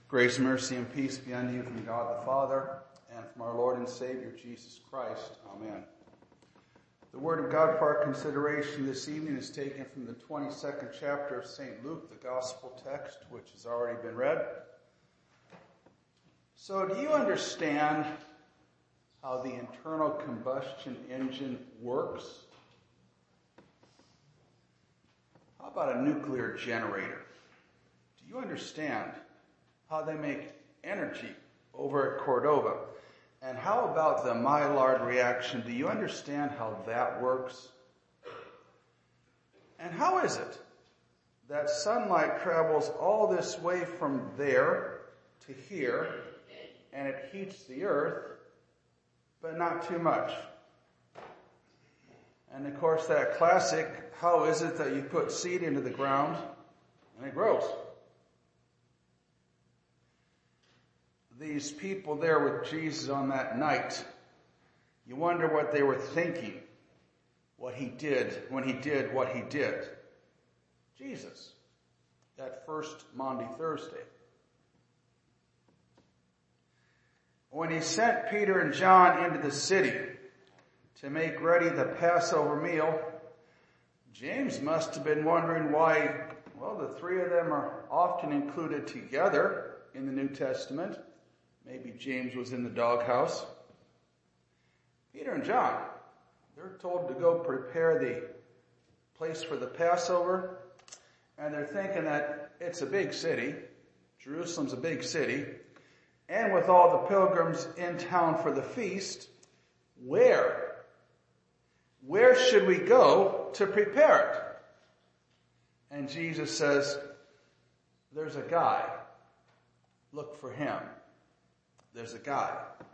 Grace, mercy, and peace be unto you from God the Father and from our Lord and Savior Jesus Christ. Amen. The Word of God for our consideration this evening is taken from the 22nd chapter of St. Luke, the Gospel text, which has already been read. So do you understand how the internal combustion engine works? How about a nuclear generator? Do you understand how they make energy over at Cordova? And how about the Maillard reaction? Do you understand how that works? And how is it that sunlight travels all this way from there to here, and it heats the earth, but not too much? And of course that classic, how is it that you put seed into the ground and it grows? These people there with Jesus on that night, you wonder what they were thinking, what he did when he did what he did. Jesus, that first Maundy Thursday. When he sent Peter and John into the city to make ready the Passover meal, James must have been wondering why, the three of them are often included together in the New Testament. Maybe James was in the doghouse. Peter and John, they're told to go prepare the place for the Passover, and they're thinking that it's a big city. Jerusalem's a big city. And with all the pilgrims in town for the feast, where should we go to prepare it? And Jesus says, there's a guy. Look for him. There's a guy.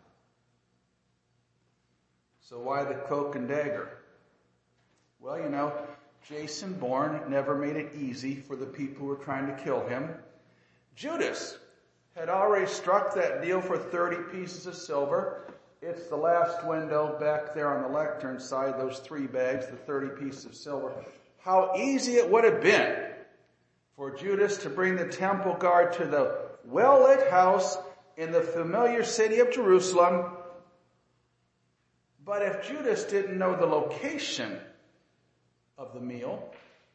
So why the cloak and dagger? Well, Jason Bourne never made it easy for the people who were trying to kill him. Judas had already struck that deal for 30 pieces of silver. It's the last window back there on the lectern side, those 3 bags, the 30 pieces of silver. How easy it would have been for Judas to bring the temple guard to the well-lit house in the familiar city of Jerusalem. But if Judas didn't know the location of the meal,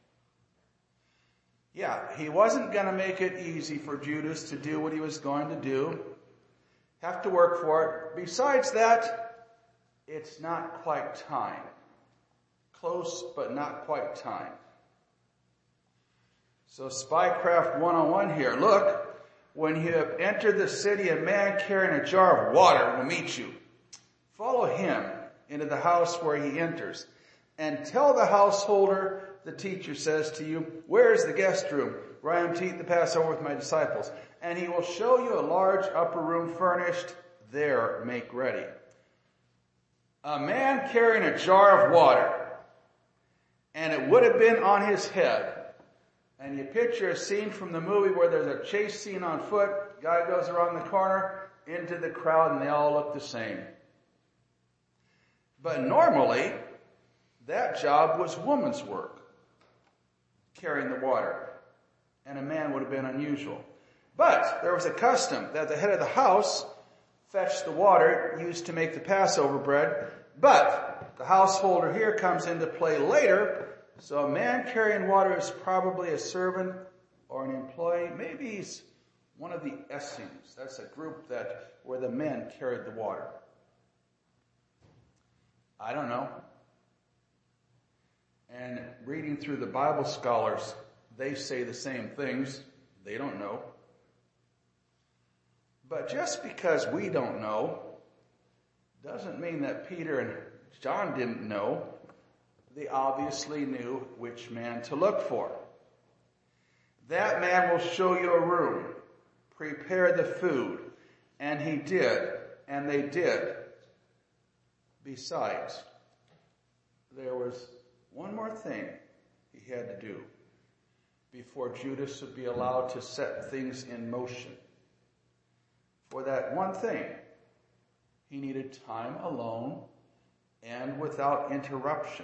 he wasn't going to make it easy for Judas to do what he was going to do. Have to work for it. Besides that, it's not quite time. Close, but not quite time. So Spycraft 101 here. Look, when you have entered the city, a man carrying a jar of water will meet you. Follow him into the house where he enters, and tell the householder, the teacher says to you, where is the guest room where I am to eat the Passover with my disciples? And he will show you a large upper room furnished. There, make ready. A man carrying a jar of water, and it would have been on his head. And you picture a scene from the movie where there's a chase scene on foot, guy goes around the corner, into the crowd, and they all look the same. But normally, that job was woman's work, carrying the water. And a man would have been unusual. But there was a custom that the head of the house fetched the water used to make the Passover bread. But the householder here comes into play later. So a man carrying water is probably a servant or an employee. Maybe he's one of the Essenes. That's a group where the men carried the water. I don't know. And reading through the Bible scholars, they say the same things. They don't know. But just because we don't know doesn't mean that Peter and John didn't know. They obviously knew which man to look for. That man will show you a room. Prepare the food. And he did. And they did. Besides, there was one more thing he had to do before Judas would be allowed to set things in motion. For that one thing, he needed time alone and without interruption.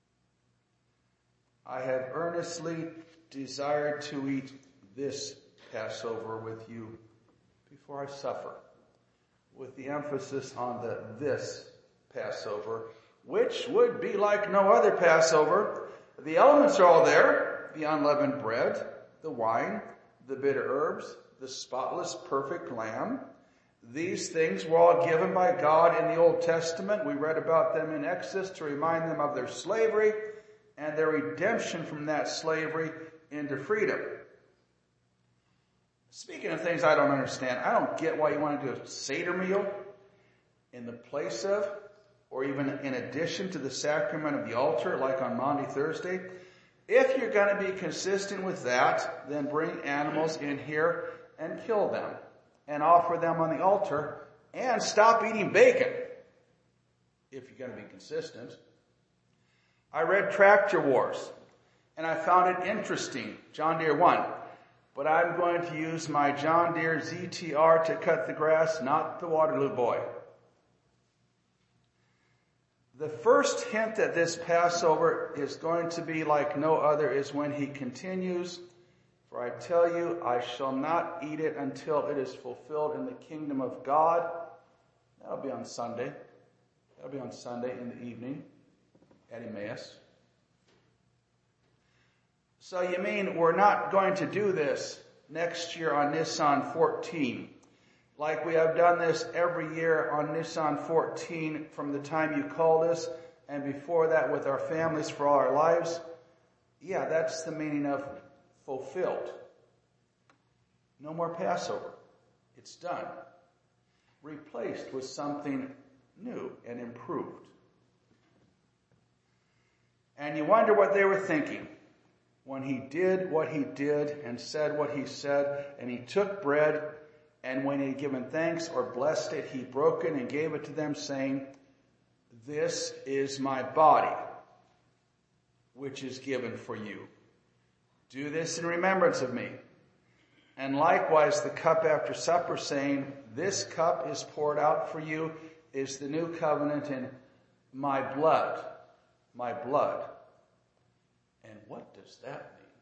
I have earnestly desired to eat this Passover with you before I suffer, with the emphasis on this Passover, which would be like no other Passover. The elements are all there: the unleavened bread, the wine, the bitter herbs, the spotless, perfect lamb. These things were all given by God in the Old Testament. We read about them in Exodus to remind them of their slavery and their redemption from that slavery into freedom. Speaking of things I don't understand, I don't get why you want to do a Seder meal in the place of, or even in addition to, the sacrament of the altar, like on Maundy Thursday. If you're going to be consistent with that, then bring animals in here and kill them and offer them on the altar, and stop eating bacon if you're going to be consistent. I read Tractor Wars, and I found it interesting, John Deere 1. But I'm going to use my John Deere ZTR to cut the grass, not the Waterloo boy. The first hint that this Passover is going to be like no other is when he continues, "For I tell you, I shall not eat it until it is fulfilled in the kingdom of God." That'll be on Sunday. That'll be on Sunday in the evening at Emmaus. So you mean we're not going to do this next year on Nisan 14, like we have done this every year on Nisan 14 from the time you called us, and before that with our families for all our lives? Yeah, that's the meaning of fulfilled. No more Passover. It's done. Replaced with something new and improved. And you wonder what they were thinking when he did what he did and said what he said, and he took bread, and when he had given thanks or blessed it, he broke it and gave it to them, saying, "This is my body, which is given for you. Do this in remembrance of me." And likewise the cup after supper, saying, "This cup is poured out for you, is the new covenant in my blood, my blood." And what does that mean?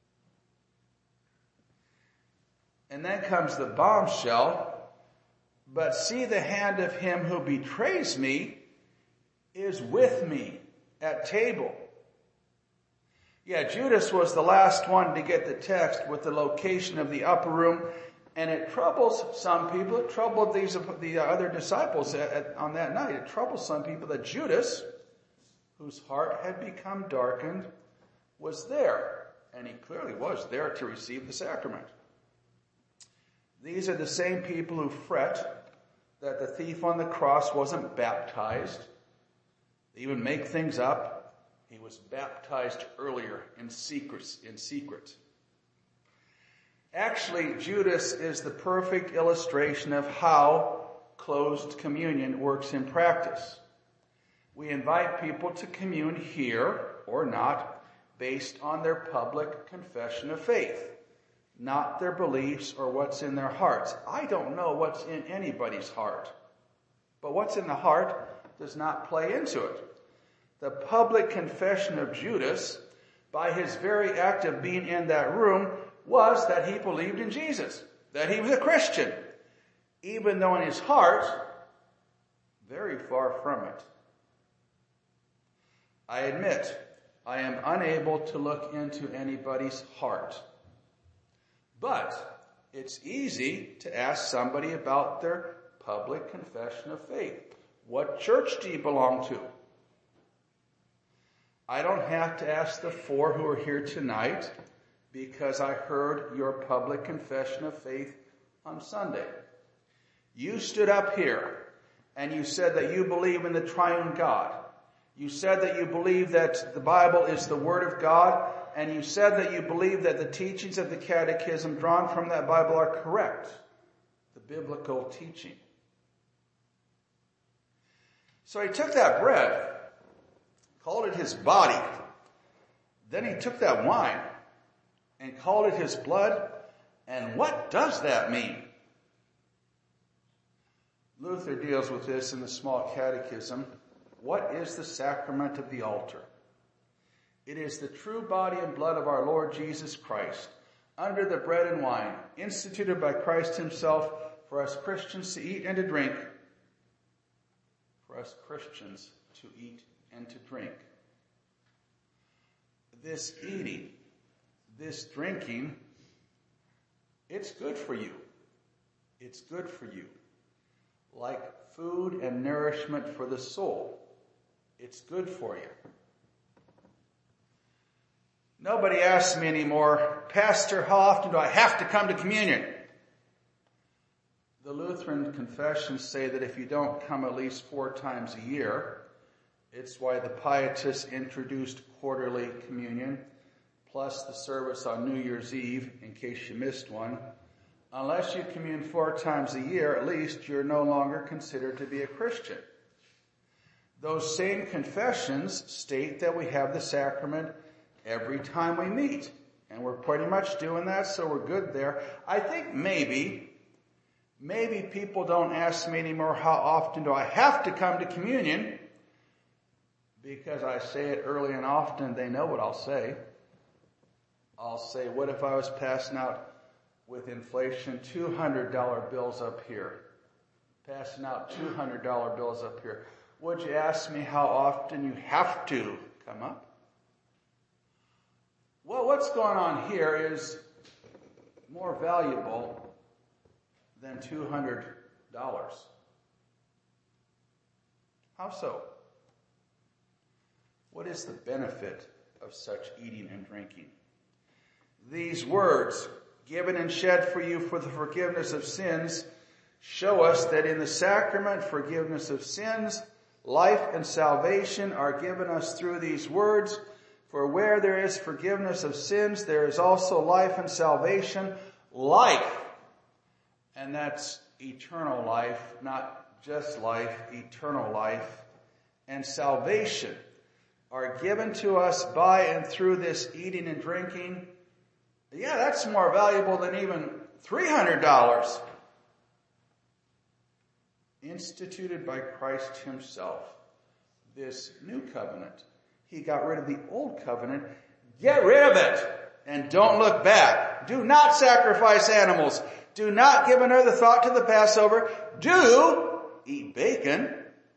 And then comes the bombshell. "But see, the hand of him who betrays me is with me at table." Yeah, Judas was the last one to get the text with the location of the upper room, and it troubles some people. It troubled the other disciples on that night. It troubles some people that Judas, whose heart had become darkened, was there, and he clearly was there to receive the sacrament. These are the same people who fret that the thief on the cross wasn't baptized. They even make things up. He was baptized earlier in secret. Actually, Judas is the perfect illustration of how closed communion works in practice. We invite people to commune here or not based on their public confession of faith, not their beliefs or what's in their hearts. I don't know what's in anybody's heart, but what's in the heart does not play into it. The public confession of Judas, by his very act of being in that room, was that he believed in Jesus, that he was a Christian, even though in his heart, very far from it. I admit, I am unable to look into anybody's heart. But it's easy to ask somebody about their public confession of faith. What church do you belong to? I don't have to ask the 4 who are here tonight because I heard your public confession of faith on Sunday. You stood up here and you said that you believe in the triune God. You said that you believe that the Bible is the Word of God, and you said that you believe that the teachings of the Catechism drawn from that Bible are correct, the biblical teaching. So he took that bread, called it his body. Then he took that wine and called it his blood. And what does that mean? Luther deals with this in the Small Catechism. What is the sacrament of the altar? It is the true body and blood of our Lord Jesus Christ, under the bread and wine, instituted by Christ himself for us Christians to eat and to drink. For us Christians to eat and to drink. This eating, this drinking, it's good for you. It's good for you. Like food and nourishment for the soul. It's good for you. Nobody asks me anymore, Pastor, how often do I have to come to communion? The Lutheran confessions say that if you don't come at least 4 times a year, it's why the Pietists introduced quarterly communion, plus the service on New Year's Eve, in case you missed one. Unless you commune 4 times a year, at least, you're no longer considered to be a Christian. Those same confessions state that we have the sacrament every time we meet. And we're pretty much doing that, so we're good there. I think maybe people don't ask me anymore, how often do I have to come to communion? Because I say it early and often, they know what I'll say. I'll say, what if I was passing out with inflation $200 bills up here? Passing out $200 bills up here. Would you ask me how often you have to come up? Well, what's going on here is more valuable than $200. How so? What is the benefit of such eating and drinking? These words, given and shed for you for the forgiveness of sins, show us that in the sacrament, forgiveness of sins, life and salvation are given us through these words. For where there is forgiveness of sins, there is also life and salvation. Life, and that's eternal life, not just life, eternal life, and salvation are given to us by and through this eating and drinking. Yeah, that's more valuable than even $300. Instituted by Christ himself, this new covenant. He got rid of the old covenant. Get rid of it and don't look back. Do not sacrifice animals. Do not give another thought to the Passover. Do eat bacon.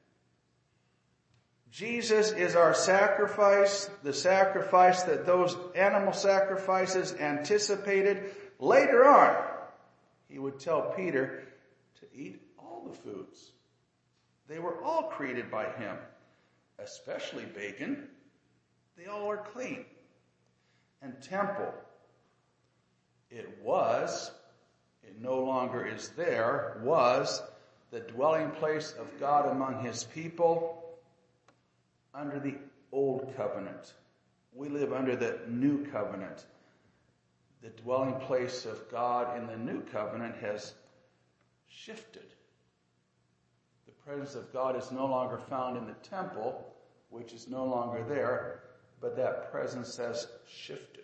Jesus is our sacrifice, the sacrifice that those animal sacrifices anticipated. Later on, he would tell Peter to eat all the foods. They were all created by him, especially bacon. They all are clean. And temple, it no longer is there, was the dwelling place of God among his people under the old covenant. We live under the new covenant. The dwelling place of God in the new covenant has shifted. The presence of God is no longer found in the temple, which is no longer there, but that presence has shifted.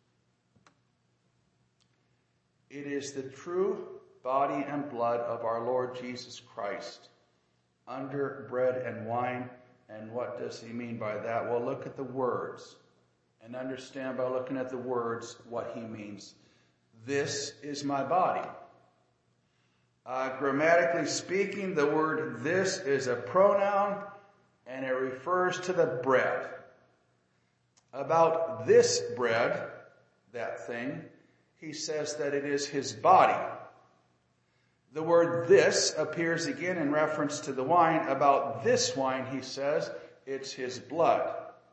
It is the true body and blood of our Lord Jesus Christ under bread and wine. And what does he mean by that? Well, look at the words and understand by looking at the words what he means. This is my body. Grammatically speaking, the word this is a pronoun and it refers to the bread. About this bread, that thing, he says that it is his body. The word this appears again in reference to the wine. About this wine, he says, it's his blood.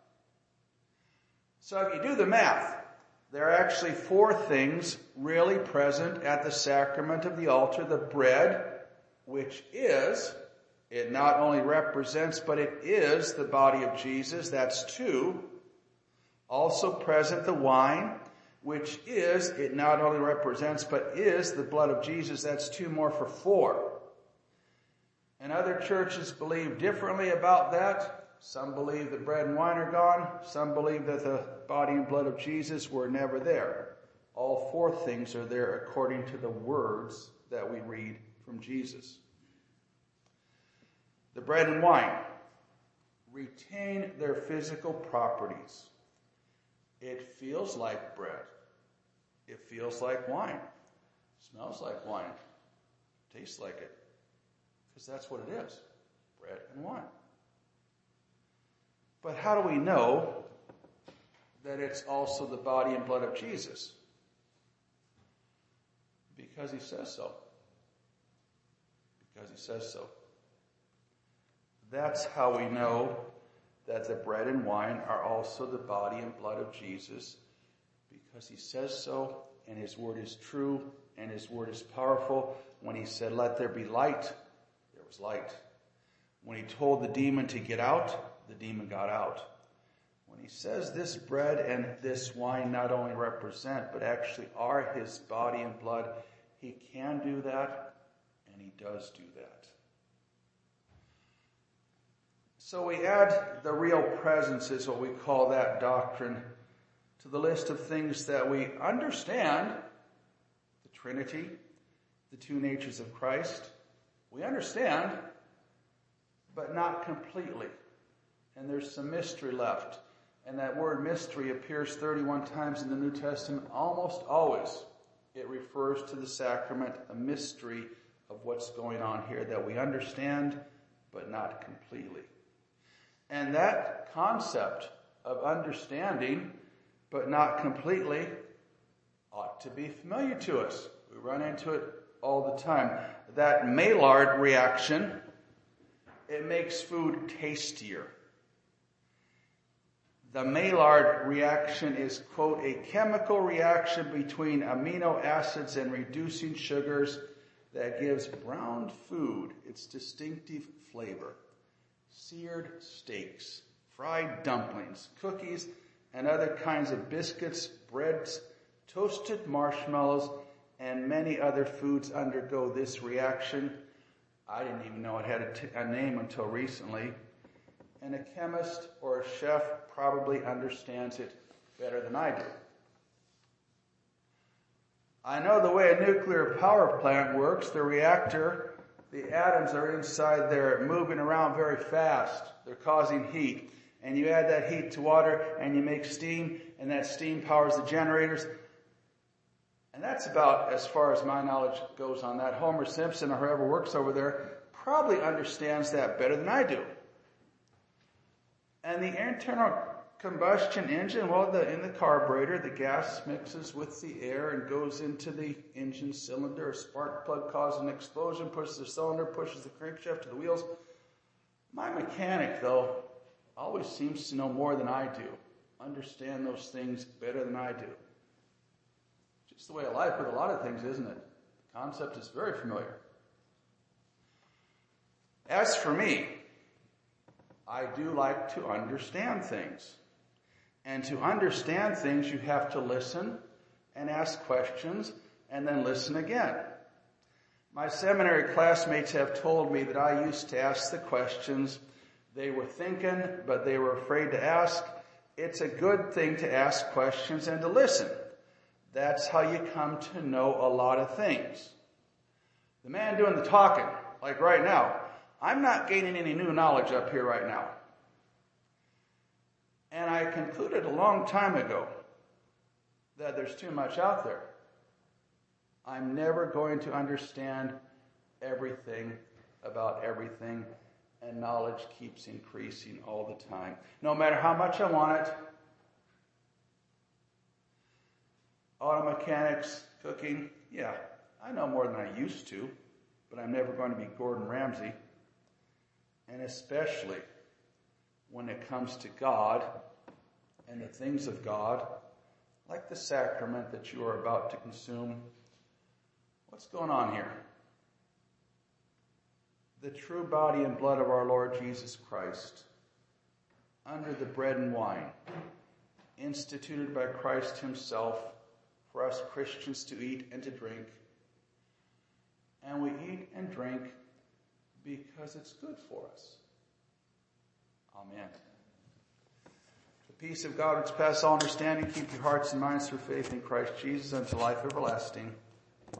So if you do the math, there are actually 4 things really present at the sacrament of the altar. The bread, which is, it not only represents, but it is the body of Jesus. That's 2. Also present the wine, which is, it not only represents, but is the blood of Jesus. That's 2 more for 4. And other churches believe differently about that. Some believe that bread and wine are gone. Some believe that the body and blood of Jesus were never there. All 4 things are there according to the words that we read from Jesus. The bread and wine retain their physical properties. It feels like bread. It feels like wine. Smells like wine. Tastes like it. Because that's what it is. Bread and wine. But how do we know that it's also the body and blood of Jesus? Because he says so. Because he says so. That's how we know that the bread and wine are also the body and blood of Jesus. Because he says so, and his word is true, and his word is powerful. When he said, "Let there be light," there was light. When he told the demon to get out, the demon got out. When he says this bread and this wine not only represent, but actually are his body and blood, he can do that, and he does do that. So we add the real presence, is what we call that doctrine, to the list of things that we understand: the Trinity, the two natures of Christ. We understand, but not completely. And there's some mystery left. And that word mystery appears 31 times in the New Testament. Almost always it refers to the sacrament, a mystery of what's going on here that we understand, but not completely. And that concept of understanding, but not completely, ought to be familiar to us. We run into it all the time. That Maillard reaction, it makes food tastier. The Maillard reaction is, quote, a chemical reaction between amino acids and reducing sugars that gives browned food its distinctive flavor. Seared steaks, fried dumplings, cookies, and other kinds of biscuits, breads, toasted marshmallows, and many other foods undergo this reaction. I didn't even know it had a name until recently. And a chemist or a chef probably understands it better than I do. I know the way a nuclear power plant works. The reactor, the atoms are inside there moving around very fast. They're causing heat. And you add that heat to water and you make steam, and that steam powers the generators. And that's about as far as my knowledge goes on that. Homer Simpson, or whoever works over there, probably understands that better than I do. And the internal combustion engine, well, in the carburetor, the gas mixes with the air and goes into the engine cylinder. A spark plug causes an explosion, pushes the cylinder, pushes the crankshaft to the wheels. My mechanic, though, always seems to know more than I do, understand those things better than I do. Just the way of life with a lot of things, isn't it? The concept is very familiar. As for me, I do like to understand things. And to understand things, you have to listen and ask questions and then listen again. My seminary classmates have told me that I used to ask the questions. They were thinking, but they were afraid to ask. It's a good thing to ask questions and to listen. That's how you come to know a lot of things. The man doing the talking, like right now, I'm not gaining any new knowledge up here right now. And I concluded a long time ago that there's too much out there. I'm never going to understand everything about everything, and knowledge keeps increasing all the time. No matter how much I want it. Auto mechanics, cooking, yeah, I know more than I used to, but I'm never going to be Gordon Ramsay. And especially when it comes to God and the things of God, like the sacrament that you are about to consume. What's going on here? The true body and blood of our Lord Jesus Christ, under the bread and wine, instituted by Christ himself for us Christians to eat and to drink. And we eat and drink because it's good for us. Amen. The peace of God which passes all understanding, keep your hearts and minds through faith in Christ Jesus unto life everlasting.